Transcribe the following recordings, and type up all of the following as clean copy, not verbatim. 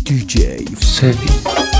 DJ Sevi.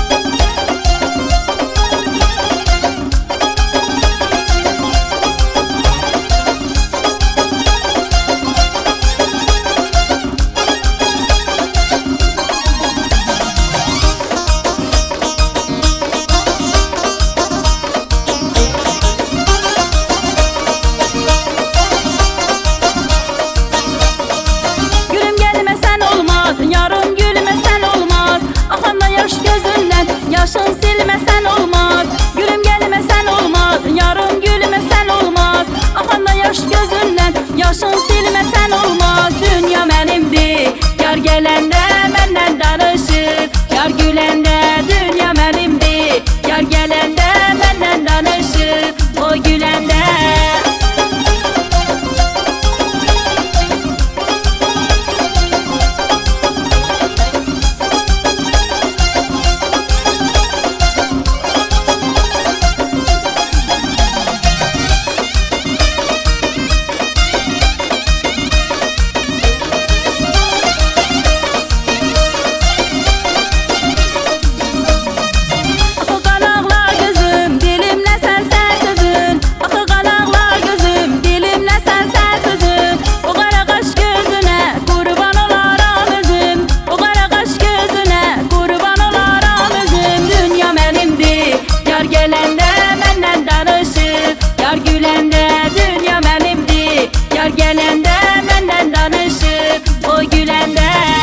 Yaşın silmesen olmaz, gülüm gelmesen olmaz. Yarım gülmesen olmaz, axanda yaş gözündən. Yaşın silmesen olmaz, dünya mənimdir. Yar gələndə məndən danışır, yar güləndə dünya mənimdir. Yar gələndə məndən danışır, o güləndə. Gələndə məndən danışır, o güləndə.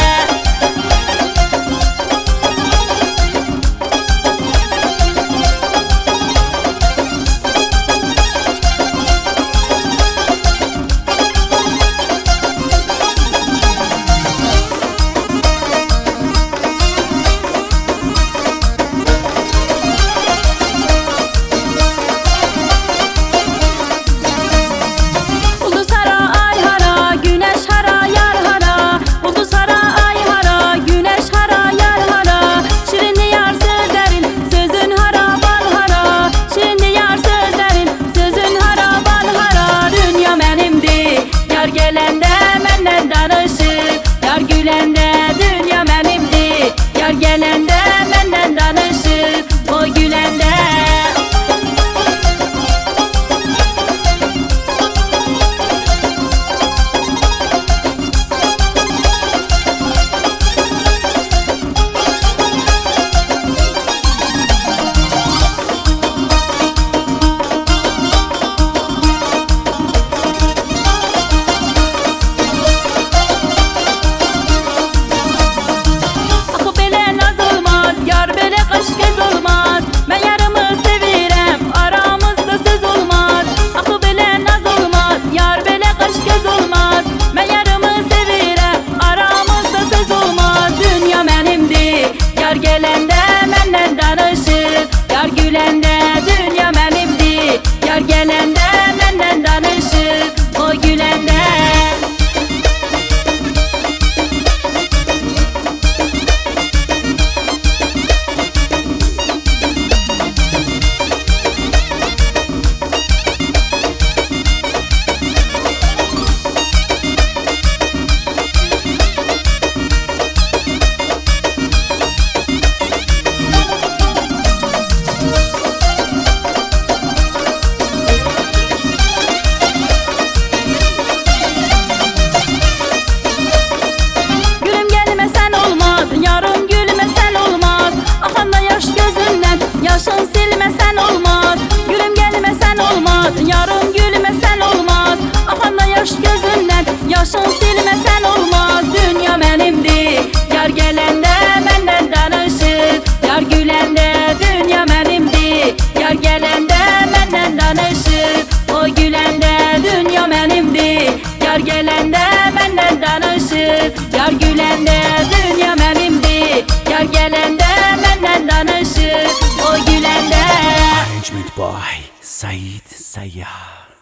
Gələndə məndən danışır, yar güləndə dünya mənimdir. Yar gələndə məndən danışır, o güləndə. Yar gələndə məndən danışır, yar güləndə dünya mənimdir. Yar gələndə məndən danışır, o güləndə. Yaşın silmesen olmaz, gülüm gelmesen olmaz. Yarım gülmesen olmaz, axanda yaş gözündən. Yaşın silmesen olmaz, dünya mənimdir. Yar gələndə məndən danışır, yar güləndə dünya mənimdir. Yar gələndə məndən danışır, o güləndə dünya mənimdir. Yar gələndə məndən danışır, yar güləndə dünya mənimdir. Yar gələndə məndən danışır, o güləndə. Arrangement by Said Sayyah.